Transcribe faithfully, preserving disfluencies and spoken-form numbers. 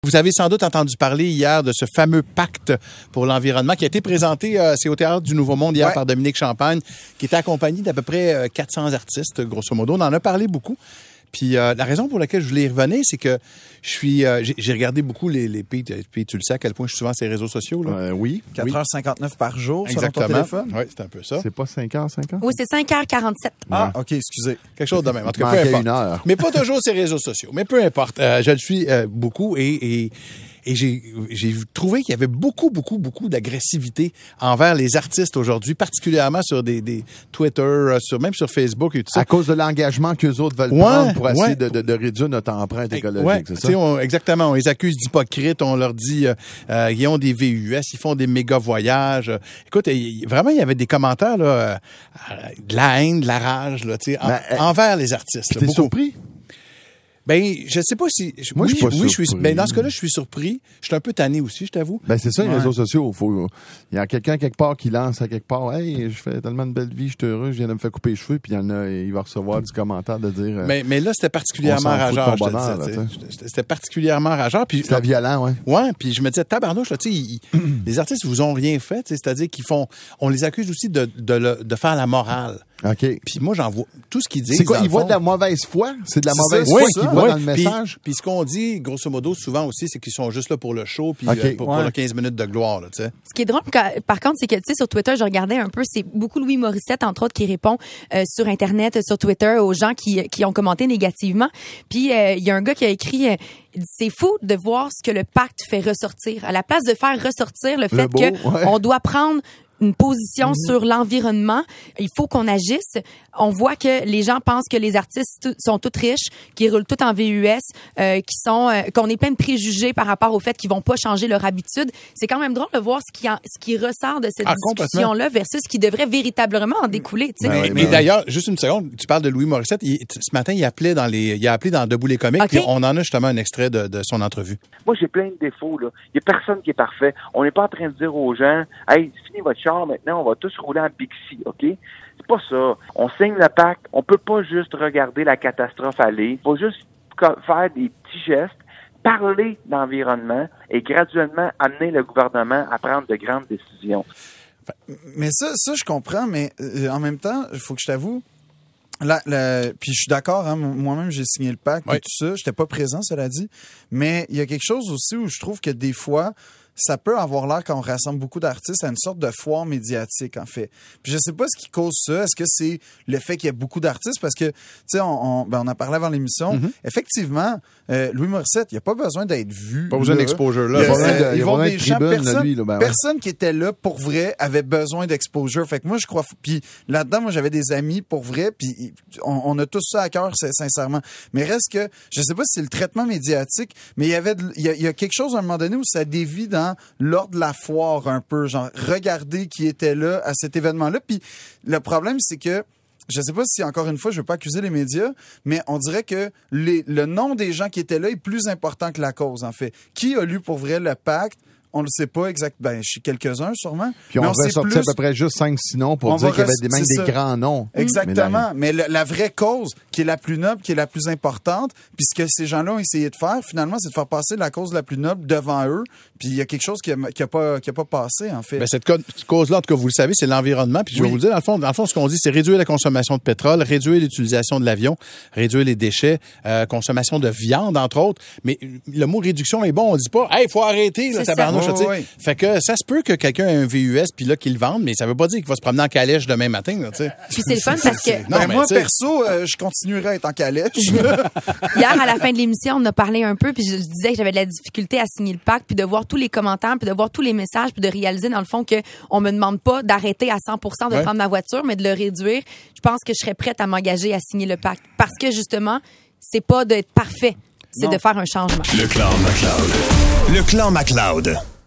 Vous avez sans doute entendu parler hier de ce fameux pacte pour l'environnement qui a été présenté, euh, c'est au Théâtre du Nouveau Monde hier ouais. par Dominique Champagne, qui était accompagné d'à peu près euh, quatre cents artistes, grosso modo. On en a parlé beaucoup. Puis euh, la raison pour laquelle je voulais y revenir, c'est que je suis, euh, j'ai, j'ai regardé beaucoup les, les P, puis tu le sais à quel point je suis souvent sur les réseaux sociaux. Là. Euh, oui. quatre heures cinquante-neuf par jour Exactement. Sur ton téléphone. Oui, c'est un peu ça. C'est pas cinq heures cinquante? Oui, c'est cinq heures quarante-sept. Ah, OK, excusez. Quelque chose de même. En tout cas, peu importe. Une heure. Mais pas toujours sur les réseaux sociaux. Mais peu importe. Euh, je le suis euh, beaucoup et... et Et j'ai, j'ai trouvé qu'il y avait beaucoup, beaucoup, beaucoup d'agressivité envers les artistes aujourd'hui, particulièrement sur des, des Twitter, sur, même sur Facebook et tout ça. À cause de l'engagement qu'eux autres veulent ouais, prendre pour essayer ouais. de, de, de réduire notre empreinte écologique, ouais, c'est ça? On, exactement. On les accuse d'hypocrites. On leur dit euh, euh, ils ont des V U S, ils font des méga voyages. Écoute, y, vraiment, il y avait des commentaires là, euh, de la haine, de la rage là, en, ben, envers les artistes. T'es surpris? Ben, je sais pas si. Moi, oui, je suis pas oui, surpris. je suis. Ben, dans ce cas-là, je suis surpris. Je suis un peu tanné aussi, je t'avoue. Ben, c'est ça, les ouais. réseaux sociaux. Faut, il y a quelqu'un quelque part qui lance à quelque part, hey, je fais tellement de belle vie, je suis heureux, je viens de me faire couper les cheveux, puis il y en a, il va recevoir du commentaire de dire. Mais, mais là, c'était particulièrement rageant. Je bonheur, te disais, là, c'était particulièrement rageant. Puis c'était violent, ouais. Ouais, puis je me disais, tabarnouche, là, tu sais, les artistes vous ont rien fait, c'est-à-dire qu'ils font, on les accuse aussi de, de, de, de faire la morale. OK. Puis moi, j'en vois tout ce qu'ils disent. C'est quoi, ils voient de la mauvaise foi? C'est de la mauvaise foi qu'ils voient dans le message? Puis ce qu'on dit, grosso modo, souvent aussi, c'est qu'ils sont juste là pour le show puis okay. euh, pour, ouais. pour le quinze minutes de gloire, tu sais. Ce qui est drôle, par contre, c'est que, tu sais, sur Twitter, je regardais un peu, c'est beaucoup Louis Morissette, entre autres, qui répond euh, sur Internet, sur Twitter, aux gens qui, qui ont commenté négativement. Puis, il euh, y a un gars qui a écrit... Euh, c'est fou de voir ce que le pacte fait ressortir. À la place de faire ressortir le fait qu'on ouais. doit prendre une position mm-hmm. sur l'environnement, il faut qu'on agisse. On voit que les gens pensent que les artistes sont tous riches, qu'ils roulent tous en V U S, euh, qui sont, euh, qu'on est plein de préjugés par rapport au fait qu'ils vont pas changer leur habitude. C'est quand même drôle de voir ce qui, en, ce qui ressort de cette ah, discussion-là versus ce qui devrait véritablement en découler. Tu sais. Mais, mais, mais d'ailleurs, juste une seconde, tu parles de Louis Morissette. Il, ce matin, il appelait dans les, il a appelé dans Debout les comiques. Okay. Puis on en a justement un extrait de, de son entrevue. Moi, j'ai plein de défauts. Là. Il y a personne qui est parfait. On n'est pas en train de dire aux gens, hey, c'est fini votre char maintenant, on va tous rouler en Bixi, OK? C'est pas ça. On signe le pacte. On peut pas juste regarder la catastrophe aller. Il faut juste faire des petits gestes, parler d'environnement et graduellement amener le gouvernement à prendre de grandes décisions. Mais ça, ça je comprends, mais euh, en même temps, il faut que je t'avoue, là, là, puis je suis d'accord, hein, moi-même j'ai signé le pacte oui. et tout ça, j'étais pas présent, cela dit, mais il y a quelque chose aussi où je trouve que des fois, ça peut avoir l'air, quand on rassemble beaucoup d'artistes, à une sorte de foire médiatique, en fait. Puis je sais pas ce qui cause ça. Est-ce que c'est le fait qu'il y a beaucoup d'artistes? Parce que, tu sais, on, on, ben on en parlait avant l'émission. Mm-hmm. Effectivement, euh, Louis Morissette, il n'y a pas besoin d'être vu. Pas besoin d'exposure, là. Il y a, euh, ils vont des gens, tribune, personne, lui, là, ben ouais. personne qui était là, pour vrai, avait besoin d'exposure. Fait que moi, je crois... Puis là-dedans, moi, j'avais des amis, pour vrai, puis on, on a tous ça à cœur, sincèrement. Mais reste que, je sais pas si c'est le traitement médiatique, mais il y avait, il y a, il y a quelque chose à un moment donné où ça dévie dans l'ordre de la foire un peu, genre regardez qui était là à cet événement-là. Puis le problème, c'est que je sais pas si, encore une fois, je veux pas accuser les médias, mais on dirait que les, le nom des gens qui étaient là est plus important que la cause, en fait. Qui a lu pour vrai le pacte? On le sait pas exactement. Ben, chez quelques-uns, sûrement. Puis on, on va sortir plus... à peu près juste cinq six noms pour on dire qu'il y avait des, même des grands noms. Exactement. Mais, la... mais le, la vraie cause, qui est la plus noble, qui est la plus importante, puis ce que ces gens-là ont essayé de faire, finalement, c'est de faire passer la cause la plus noble devant eux. Puis il y a quelque chose qui a, qui a pas, qui a pas passé, en fait. Ben, cette cause-là, en tout cas, vous le savez, c'est l'environnement. Puis je oui. vais vous le dire, dans le fond, dans le fond, ce qu'on dit, c'est réduire la consommation de pétrole, réduire l'utilisation de l'avion, réduire les déchets, euh, consommation de viande, entre autres. Mais le mot réduction est bon. On dit pas, hey, faut arrêter, là, tabarnouche. Oh, oui. Fait que ça se peut que quelqu'un ait un V U S puis là qu'il le vende, mais ça veut pas dire qu'il va se promener en calèche demain matin, là, tu sais. Puis c'est le fun parce que non, ben moi perso, euh, je continuerai à être en calèche. Hier à la fin de l'émission, on a parlé un peu puis je disais que j'avais de la difficulté à signer le pacte puis de voir tous les commentaires puis de voir tous les messages puis de réaliser dans le fond que on me demande pas d'arrêter à cent pour cent de ouais. prendre ma voiture mais de le réduire. Je pense que je serais prête à m'engager à signer le pacte parce que justement, c'est pas d'être parfait, c'est non. de faire un changement. Le clan McLeod. Le clan McLeod.